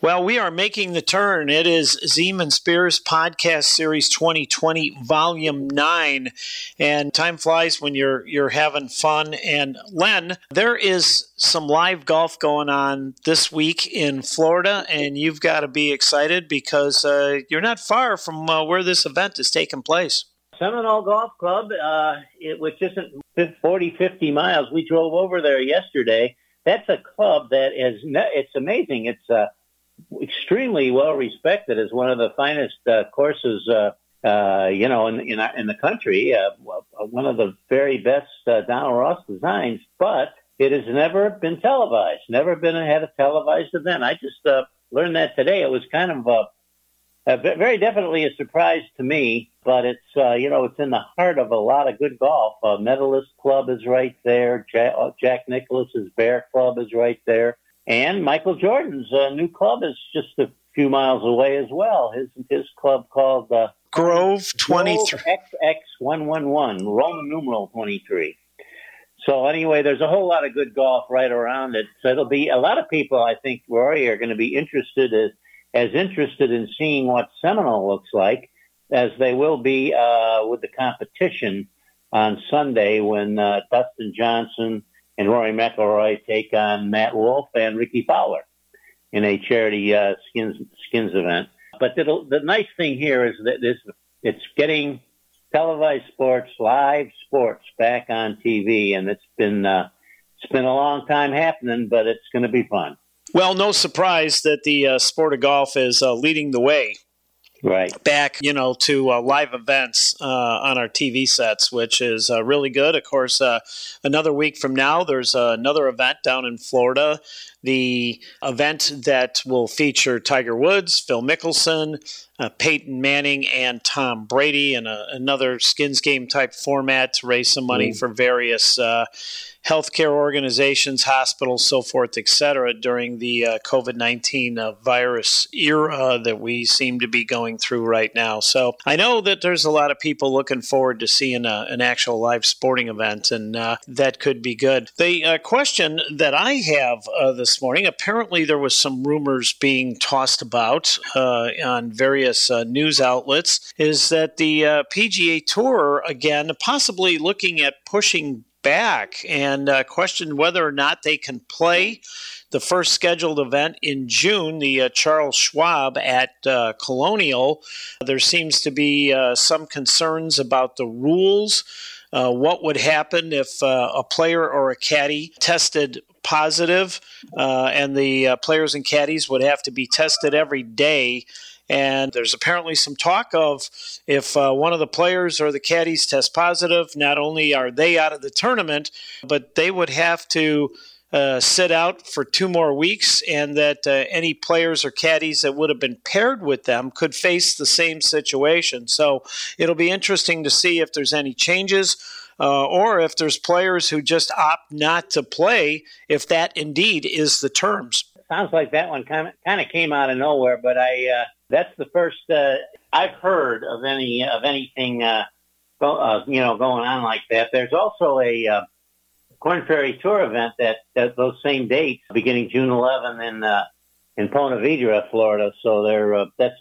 Well, we are making the turn. It is Zeman Spears Podcast Series 2020, Volume 9. And time flies when you're having fun. And Len, there is some live golf going on this week in Florida, and you've got to be excited because you're not far from where this event is taking place. Seminole Golf Club, which isn't 40, 50 miles. We drove over there yesterday. That's a club that it's amazing. It's extremely well respected as one of the finest courses, in the country. One of the very best Donald Ross designs, but it has never been televised. Never had a televised event. I just learned that today. It was kind of very definitely a surprise to me. But it's it's in the heart of a lot of good golf. Medalist Club is right there. Jack Nicklaus's Bear Club is right there. And Michael Jordan's new club is just a few miles away as well. His club called Grove 23. XX111, Roman numeral 23. So anyway, there's a whole lot of good golf right around it. So it'll be a lot of people, I think, Rory, are going to be interested in seeing what Seminole looks like as they will be with the competition on Sunday when Dustin Johnson and Rory McIlroy take on Matt Wolff and Ricky Fowler in a charity skins event. But the nice thing here is that it's getting televised sports, live sports back on TV, and it's been a long time happening, but it's going to be fun. Well, no surprise that the sport of golf is leading the way. Right. Back, to live events on our TV sets, which is really good. Of course, another week from now, there's another event down in Florida. The event that will feature Tiger Woods, Phil Mickelson, Peyton Manning, and Tom Brady in another Skins Game type format to raise some money for various healthcare organizations, hospitals, so forth, et cetera, during the COVID-19 virus era that we seem to be going through right now. So I know that there's a lot of people looking forward to seeing an actual live sporting event, and that could be good. The question that I have this morning, apparently there was some rumors being tossed about on various news outlets, is that the PGA Tour, again, possibly looking at pushing back and questioned whether or not they can play the first scheduled event in June, the Charles Schwab at Colonial. There seems to be some concerns about the rules. What would happen if a player or a caddy tested positive, and the players and caddies would have to be tested every day. And there's apparently some talk of if one of the players or the caddies test positive, not only are they out of the tournament, but they would have to sit out for 2 more weeks, and that any players or caddies that would have been paired with them could face the same situation. So it'll be interesting to see if there's any changes or if there's players who just opt not to play, if that indeed is the terms. Sounds like that one kind of came out of nowhere, but that's the first I've heard of anything going on like that. There's also a Korn Ferry Tour event that those same dates, beginning June 11 in Ponte Vedra, Florida. So that's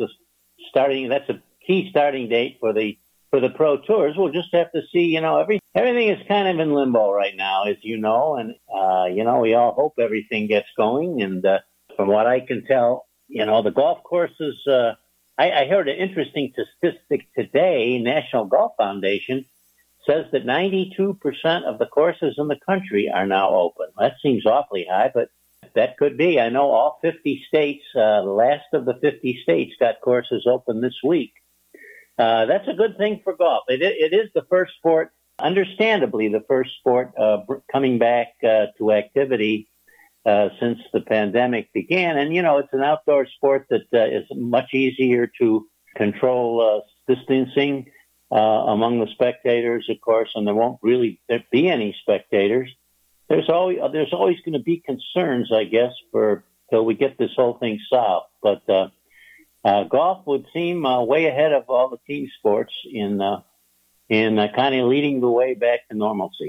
a key starting date for the pro tours. We'll just have to see. Everything is kind of in limbo right now, as you know, and we all hope everything gets going. And from what I can tell, the golf courses. I heard an interesting statistic today. National Golf Foundation says that 92% of the courses in the country are now open. That seems awfully high, but that could be. I know all 50 states, the last of the 50 states got courses open this week. That's a good thing for golf. It is the first sport, understandably, the first sport coming back to activity since the pandemic began. And, it's an outdoor sport that is much easier to control distancing among the spectators, of course, and there won't really be any spectators. There's always going to be concerns, I guess, till we get this whole thing solved. But golf would seem way ahead of all the team sports in kind of leading the way back to normalcy.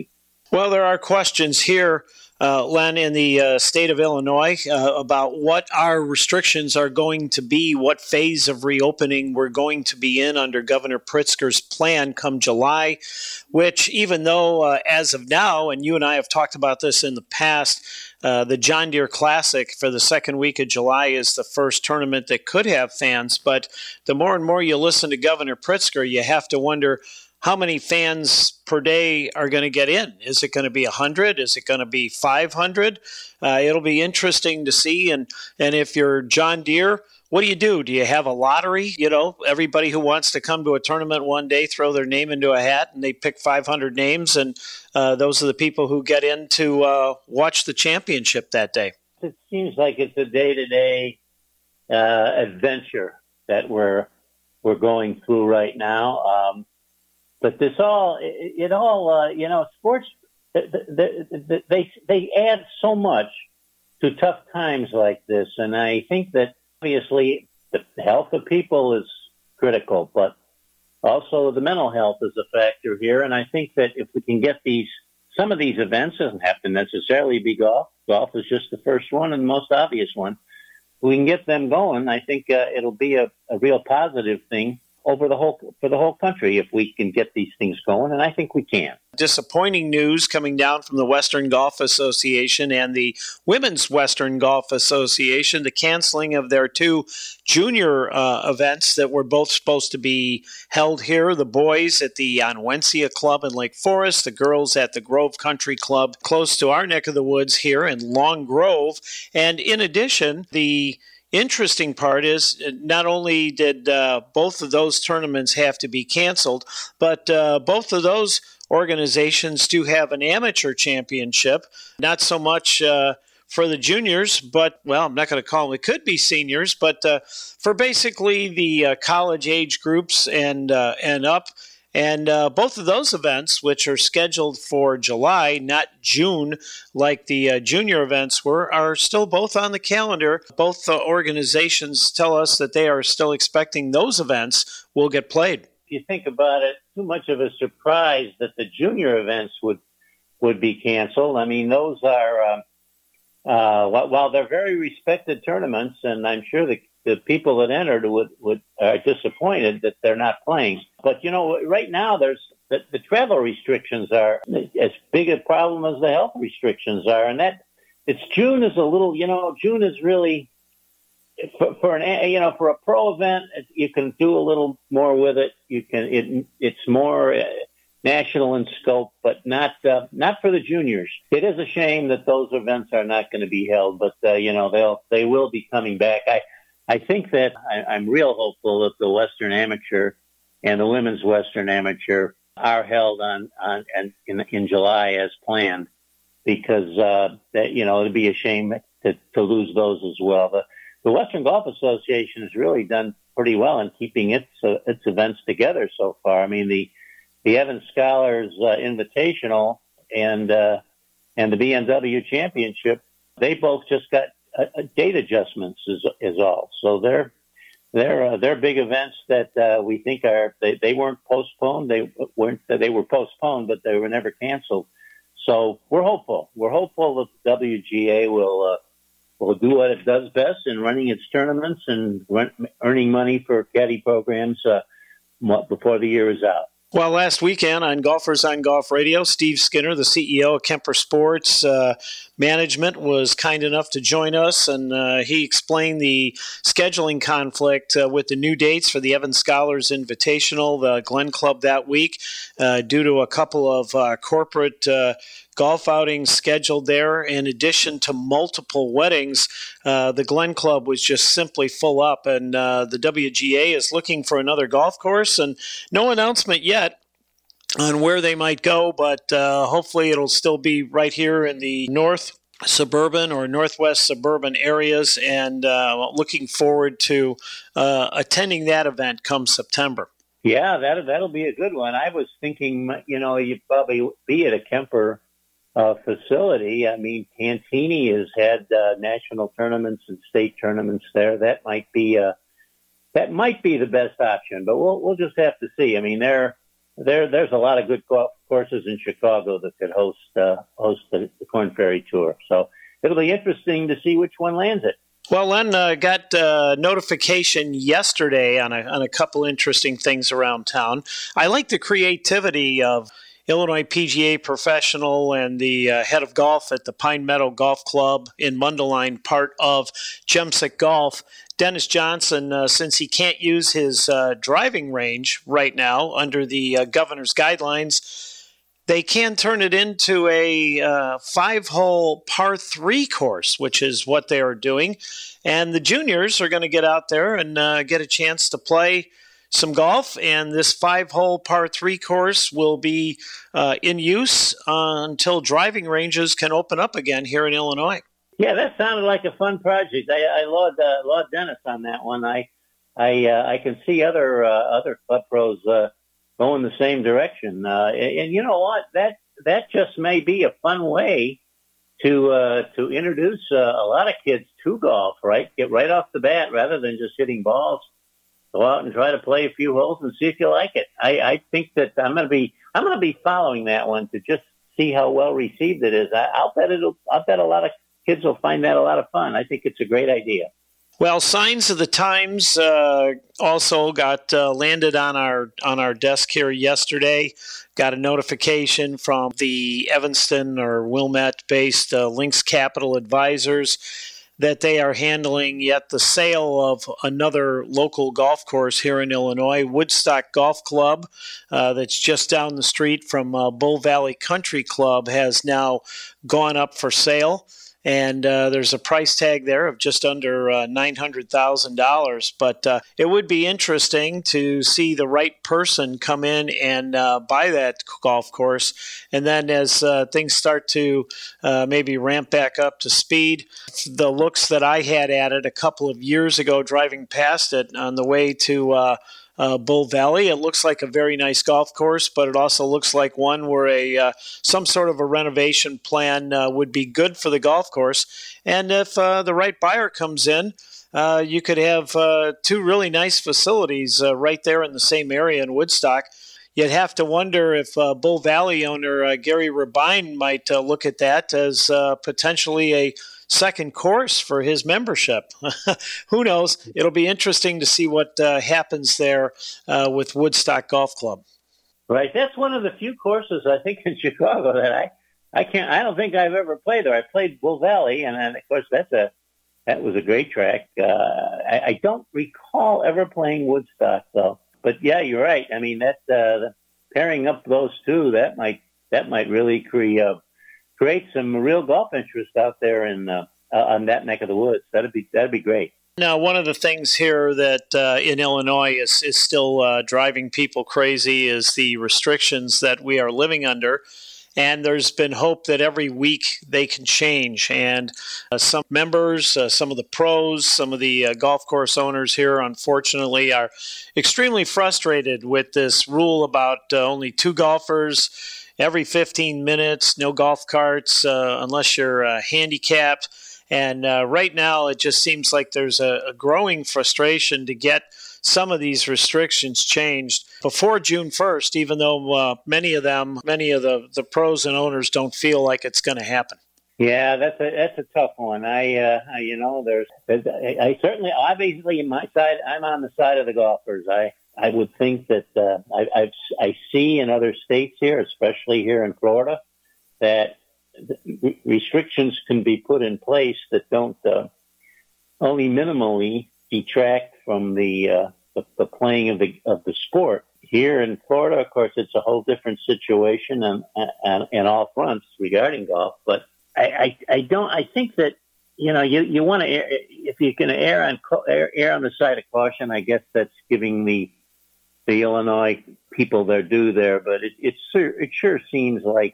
Well, there are questions here, Len, in the state of Illinois about what our restrictions are going to be, what phase of reopening we're going to be in under Governor Pritzker's plan come July, which even though as of now, and you and I have talked about this in the past, the John Deere Classic for the second week of July is the first tournament that could have fans. But the more and more you listen to Governor Pritzker, you have to wonder how many fans per day are going to get in. Is it going to be 100? Is it going to be 500? It'll be interesting to see. And if you're John Deere, what do? Do you have a lottery? You know, everybody who wants to come to a tournament one day, throw their name into a hat, and they pick 500 names, and those are the people who get in to watch the championship that day. It seems like it's a day-to-day adventure that we're going through right now. But this all, sports, they add so much to tough times like this. And I think that obviously the health of people is critical, but also the mental health is a factor here. And I think that if we can get some of these events, doesn't have to necessarily be golf. Golf is just the first one and the most obvious one. If we can get them going, I think it'll be a real positive thing for the whole country if we can get these things going, and I think we can. Disappointing news coming down from the Western Golf Association and the Women's Western Golf Association, the canceling of their two junior events that were both supposed to be held here, the boys at the Onwensia Club in Lake Forest, the girls at the Grove Country Club close to our neck of the woods here in Long Grove. And in addition, the interesting part is not only did both of those tournaments have to be canceled, but both of those organizations do have an amateur championship. Not so much for the juniors, but, well, I'm not going to call them, it could be seniors, but for basically the college age groups and up. And both of those events, which are scheduled for July, not June, like the junior events were, are still both on the calendar. Both organizations tell us that they are still expecting those events will get played. If you think about it, too much of a surprise that the junior events would be canceled. I mean, those are, while they're very respected tournaments, and I'm sure the people that entered are disappointed that they're not playing. But, right now the travel restrictions are as big a problem as the health restrictions are. And June is a little, June is really, for a pro event, you can do a little more with it. It's more national in scope, but not for the juniors. It is a shame that those events are not going to be held, but, they will be coming back. I think that I'm real hopeful that the Western Amateur and the Women's Western Amateur are held in July as planned, because it'd be a shame to lose those as well. The Western Golf Association has really done pretty well in keeping its events together so far. I mean, the Evans Scholars Invitational and the BMW Championship, they both just got date adjustments is all. So they're big events that we think they weren't postponed. They were postponed, but they were never canceled. So we're hopeful. We're hopeful that WGA will do what it does best in running its tournaments and earning money for caddy programs before the year is out. Well, last weekend on Golfers on Golf Radio, Steve Skinner, the CEO of Kemper Sports Management, was kind enough to join us, and he explained the scheduling conflict with the new dates for the Evans Scholars Invitational, the Glen Club that week, due to a couple of corporate golf outings scheduled there. In addition to multiple weddings, the Glen Club was just simply full up, and the WGA is looking for another golf course, and no announcement yet on where they might go, but hopefully it'll still be right here in the north suburban or northwest suburban areas, and looking forward to attending that event come September. Yeah, that'll be a good one. I was thinking, you'd probably be at a Kemper facility. I mean, Cantini has had national tournaments and state tournaments there. That might be the best option, but we'll just have to see. I mean, they're there's a lot of good golf courses in Chicago that could host the Korn Ferry Tour. So it'll be interesting to see which one lands it. Well, Len, got notification yesterday on a couple interesting things around town. I like the creativity of Illinois PGA professional and the head of golf at the Pine Meadow Golf Club in Mundelein, part of Gemsic Golf. Dennis Johnson, since he can't use his driving range right now under the governor's guidelines, they can turn it into a 5-hole par 3 course, which is what they are doing. And the juniors are going to get out there and get a chance to play some golf. And this 5-hole par 3 course will be in use until driving ranges can open up again here in Illinois. Yeah, that sounded like a fun project. I laud Dennis on that one. I can see other club pros going the same direction. And you know what? That just may be a fun way to introduce a lot of kids to golf. Right, get right off the bat rather than just hitting balls. Go out and try to play a few holes and see if you like it. I think that I'm going to be following that one to just see how well received it is. I'll bet a lot of kids will find that a lot of fun. I think it's a great idea. Well, Signs of the Times also got landed on our desk here yesterday. Got a notification from the Evanston or Wilmette-based Lynx Capital Advisors that they are handling yet the sale of another local golf course here in Illinois, Woodstock Golf Club, that's just down the street from Bull Valley Country Club, has now gone up for sale. And there's a price tag there of just under $900,000. But it would be interesting to see the right person come in and buy that golf course. And then as things start to maybe ramp back up to speed, the looks that I had at it a couple of years ago driving past it on the way to Bull Valley. It looks like a very nice golf course, but it also looks like one where some sort of a renovation plan would be good for the golf course. And if the right buyer comes in, you could have 2 really nice facilities right there in the same area in Woodstock. You'd have to wonder if Bull Valley owner Gary Rabine might look at that as potentially a second course for his membership. Who knows? It'll be interesting to see what happens there with Woodstock Golf Club. Right. That's one of the few courses I think in Chicago that I don't think I've ever played there. I played Bull Valley, and of course that was a great track. I don't recall ever playing Woodstock though. But yeah, you're right. I mean, that pairing up those two, that might really create some real golf interest out there on that neck of the woods. That'd be great. Now, one of the things here that in Illinois is still driving people crazy is the restrictions that we are living under. And there's been hope that every week they can change. And some members, some of the pros, some of the golf course owners here, unfortunately, are extremely frustrated with this rule about only 2 golfers every 15 minutes, no golf carts unless you're handicapped. And right now, it just seems like there's a growing frustration to get some of these restrictions changed before June 1st, even though many of the pros and owners don't feel like it's going to happen. Yeah, that's a tough one. I certainly, obviously, I'm on the side of the golfers. I would think that I see in other states here, especially here in Florida, that restrictions can be put in place that don't only minimally detract from the playing of the sport. Here in Florida, of course, it's a whole different situation on all fronts regarding golf. But I think that you want to, if you can err on the side of caution, I guess that's giving the Illinois people their due there. But it sure seems like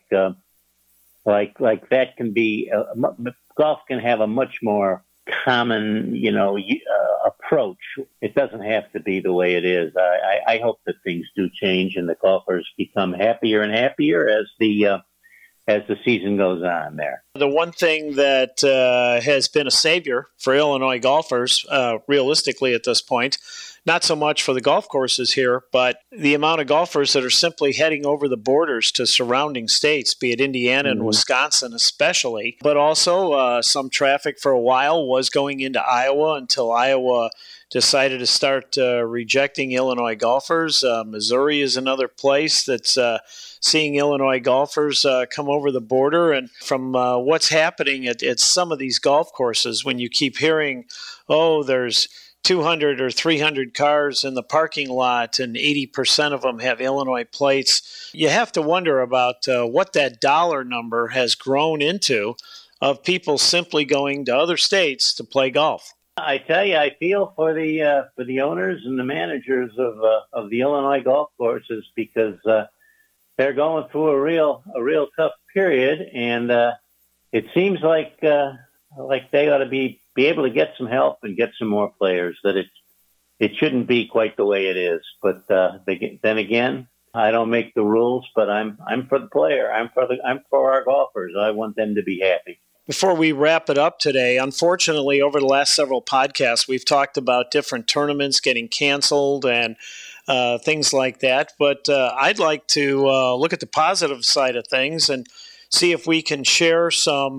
that can be golf can have a much more common approach. It doesn't have to be the way it is. I hope that things do change and the golfers become happier and happier as the as the season goes on there. The one thing that has been a savior for Illinois golfers, realistically at this point, not so much for the golf courses here, but the amount of golfers that are simply heading over the borders to surrounding states, be it Indiana and Wisconsin especially, but also some traffic for a while was going into Iowa until Iowa decided to start rejecting Illinois golfers. Missouri is another place that's seeing Illinois golfers come over the border. And from what's happening at some of these golf courses, when you keep hearing, oh, there's 200 or 300 cars in the parking lot and 80% of them have Illinois plates, you have to wonder about what that dollar number has grown into of people simply going to other states to play golf. I tell you, I feel for the owners and the managers of the Illinois golf courses, because they're going through a real tough period, and it seems like they ought to be able to get some help and get some more players. That it shouldn't be quite the way it is. But then again, I don't make the rules, but I'm for the player. I'm for our golfers. I want them to be happy. Before we wrap it up today, unfortunately, over the last several podcasts, we've talked about different tournaments getting canceled and things like that. But I'd like to look at the positive side of things and see if we can share some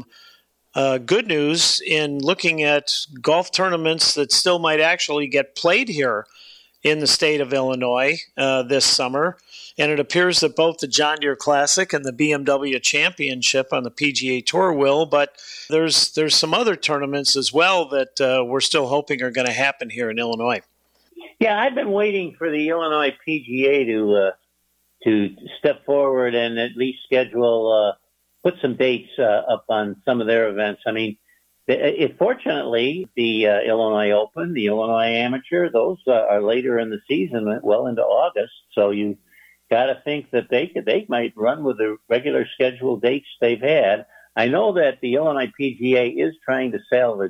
good news in looking at golf tournaments that still might actually get played here in the state of Illinois this summer. And it appears that both the John Deere Classic and the BMW Championship on the PGA Tour will, but there's some other tournaments as well that we're still hoping are going to happen here in Illinois. Yeah, I've been waiting for the Illinois PGA to step forward and at least schedule, put some dates up on some of their events. I mean, fortunately, the Illinois Open, the Illinois Amateur, those are later in the season, well into August. So you got to think that they might run with the regular scheduled dates they've had. I know that the Illinois PGA is trying to salvage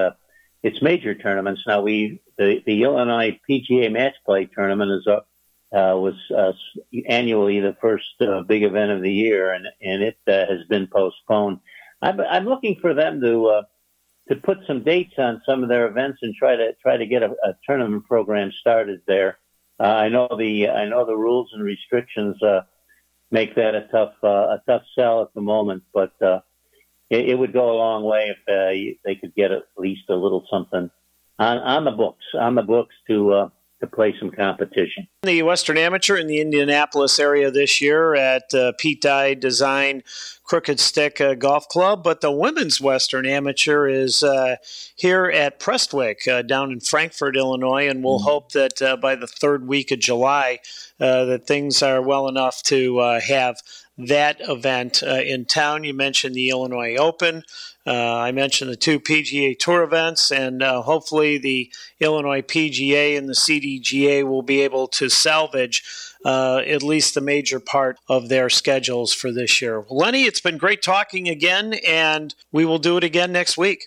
its major tournaments. Now, the Illinois PGA Match Play Tournament was annually the first big event of the year, and it has been postponed. I'm looking for them to put some dates on some of their events and try to get a tournament program started there. I know the rules and restrictions make that a tough sell at the moment, but it would go a long way if they could get at least a little something on the books to play some competition. The Western Amateur in the Indianapolis area this year at Pete Dye Design Crooked Stick Golf Club, but the Women's Western Amateur is here at Prestwick down in Frankfort, Illinois, and we'll hope that by the third week of July that things are well enough to have that event in town. You mentioned the Illinois Open. I mentioned the two PGA Tour events, and hopefully the Illinois PGA and the CDGA will be able to salvage at least the major part of their schedules for this year. Lenny, it's been great talking again, and we will do it again next week.